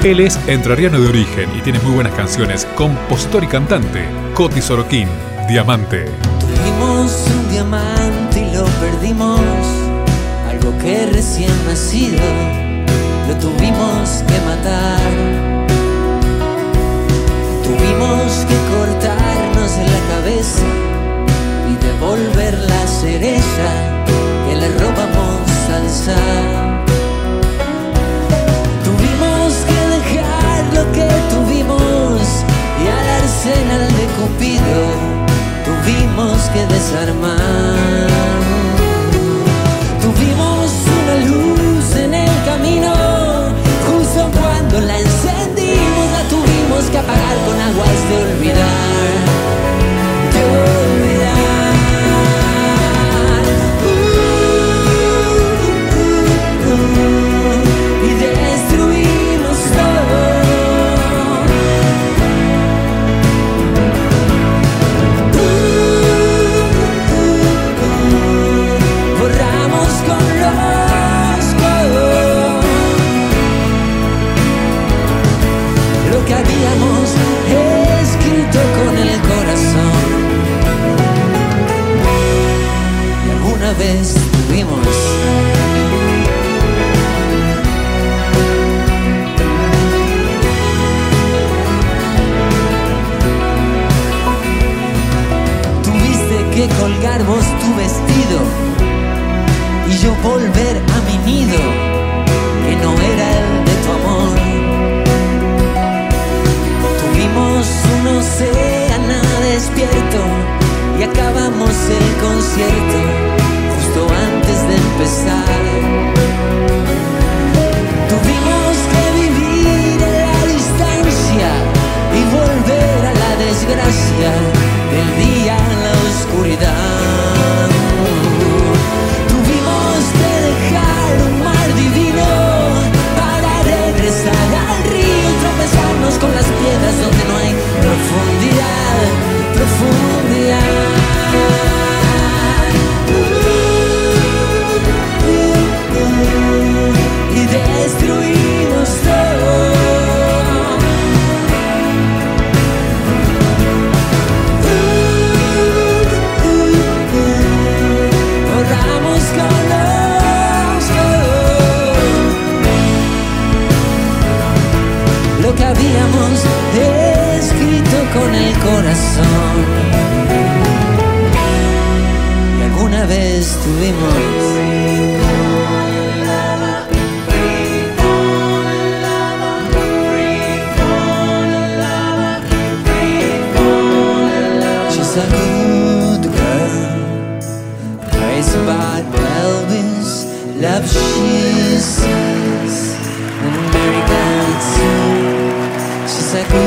Él es entrerriano de origen y tiene muy buenas canciones. Compositor y cantante, Coti Sorokin, Diamante. Tuvimos un diamante y lo perdimos, algo que recién nacido lo tuvimos que matar. Tuvimos que cortarnos la cabeza y devolver la cereza que le robamos al zar. Tuvimos que dejar lo que tuvimos y al arsenal de Cupido tuvimos que desarmar. Tuvimos una luz en el camino, justo cuando la encendimos la tuvimos que apagar con aguas de olvidar, de olvidar. Y destruimos todo. Borramos con los codos lo que habíamos escrito con el corazón. Y alguna vez tuvimos que colgar vos tu vestido y yo volver a mi nido, que no era el de tu amor. Tuvimos un océano despierto y acabamos el concierto justo antes de empezar. Tuvimos que vivir en la distancia y volver a la desgracia del día en la oscuridad. Tuvimos que dejar un mar divino para regresar al río y tropezarnos con las piedras donde no hay profundidad, profundidad. Y destruimos todo. Borramos con los codos lo que habíamos escrito con el corazón. Y alguna vez tuvimos she's a good girl, praise about Elvis, love she says, and Mary Gans. She's a good